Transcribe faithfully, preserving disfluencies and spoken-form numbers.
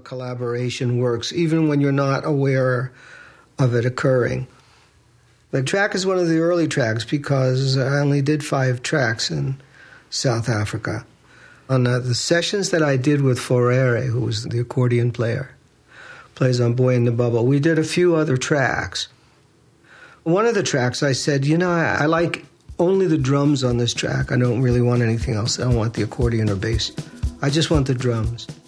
collaboration works, even when you're not aware of it occurring. The track is one of the early tracks because I only did five tracks in South Africa. On uh, the sessions that I did with Forere, who was the accordion player, plays on Boy in the Bubble, we did a few other tracks. One of the tracks I said, you know, I, I like only the drums on this track. I don't really want anything else. I don't want the accordion or bass. I just want the drums.